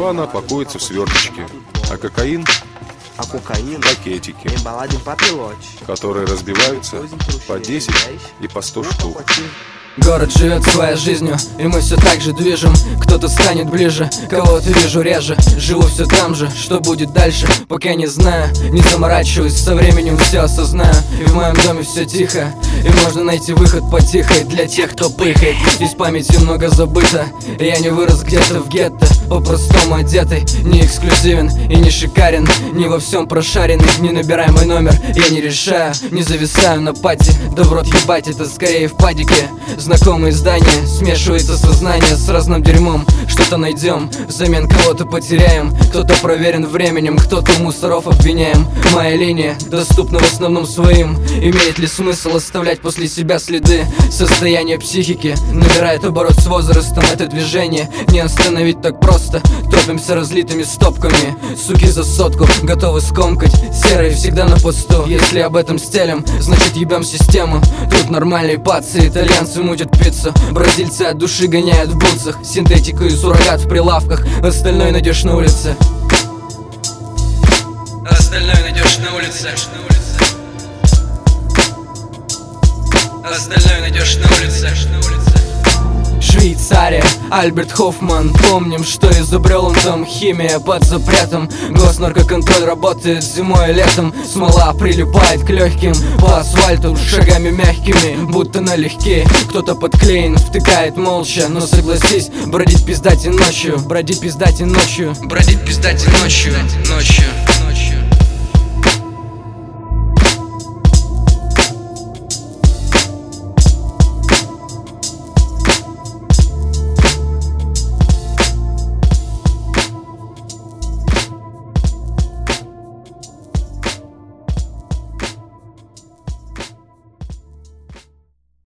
Марихуана пакуется в сверточки, а кокаин a cocaína пакетики, é embalada em papelote. которые разбиваются по 10 и по 100 штук. Город живет своей жизнью, и мы все так же движем. Кто-то станет ближе, кого-то вижу реже. Живу все там же, что будет дальше, пока не знаю. Не заморачиваюсь, со временем все осознаю. И в моем доме все тихо, и можно найти выход потихой. Для тех, кто пыхает, из памяти много забыто. Я не вырос где-то в гетто, по-простому одетый. Не эксклюзивен и не шикарен, не во всем прошаренный. Не набирай мой номер, я не решаю, не зависаю на пати. Да в рот ебать, это скорее в падике. Знакомые здания, смешивается сознание с разным дерьмом. Что-то найдем, взамен кого-то потеряем. Кто-то проверен временем, кто-то мусоров обвиняем. Моя линия доступна в основном своим. Имеет ли смысл оставлять после себя следы? Состояние психики набирает оборот с возрастом. Это движение не остановить так просто. Топимся разлитыми стопками. Суки за сотку готовы скомкать. Серые всегда на посту. Если об этом стелем, значит ебем систему. Тут нормальные пацы, итальянцы мутят пиццу. Бразильцы от души гоняют в бутсах. Синтетику и суррогат в прилавках. Остальное найдешь на улице. Остальное найдешь на улице. Остальное найдешь на улице. Швейцария, Альберт Хоффман. Помним, что изобрел он там. Химия под запретом. Госнаркоконтроль работает зимой и летом. Смола прилипает к легким по асфальту шагами мягкими, будто налегке. Кто-то подклеен, втыкает молча. Но согласись, бродить пиздать и ночью. Бродить пиздать и ночью. Бродить пиздать и ночью.